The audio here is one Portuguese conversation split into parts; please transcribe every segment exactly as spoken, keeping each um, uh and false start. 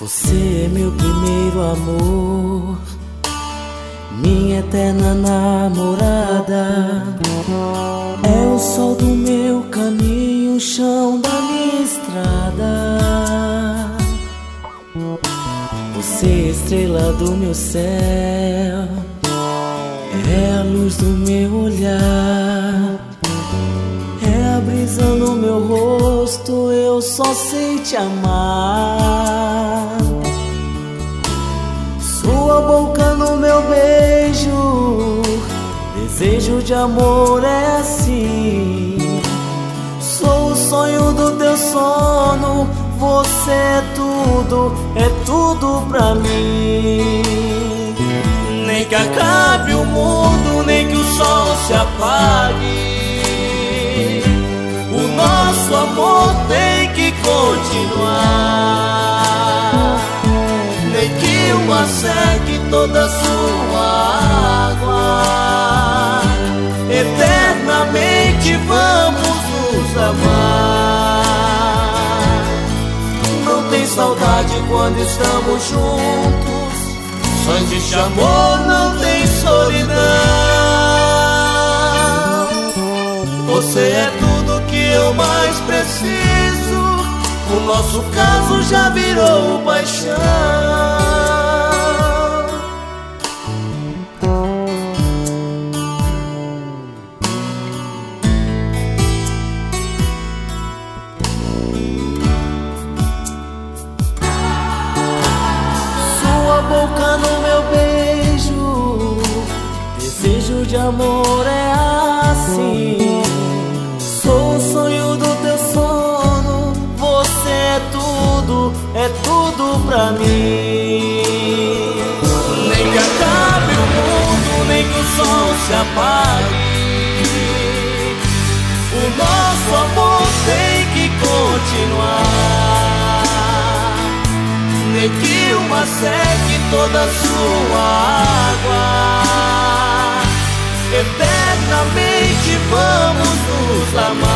Você é meu primeiro amor, minha eterna namorada. É o sol do meu caminho, o chão da minha estrada. Você é a estrela do meu céu, é a luz do meu olhar, é a brisa no meu rosto, eu só sei te amar. Sua boca no meu beijo, desejo de amor é assim. Sou o sonho do teu sono, você é tudo, é tudo pra mim. Nem que acabe o mundo, nem que o sol se apague, o nosso amor tem que continuar. Nem que o mar seque toda a sua água, eternamente vamos nos amar. Não tem saudade quando estamos juntos, só existe amor, não tem solidão. Você é tudo que eu mais preciso, o nosso caso já virou paixão. Sua boca no meu beijo, desejo de amor é assim. Sou o sonho do teu sono, você é tudo, é tudo pra mim. Nem que acabe o mundo, nem que o sol se apague, o nosso amor tem que continuar. Nem que o mar seque toda a sua água, eternamente vamos nos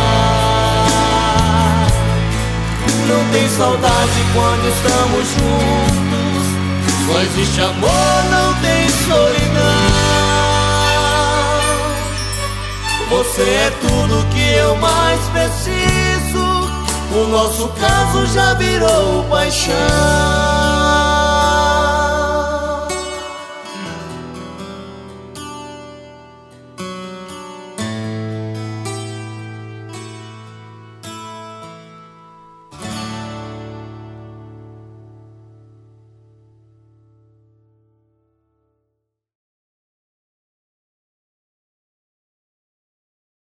amar. Não tem saudade quando estamos juntos, só existe amor, não tem solidão. Você é tudo que eu mais preciso, o nosso caso já virou paixão.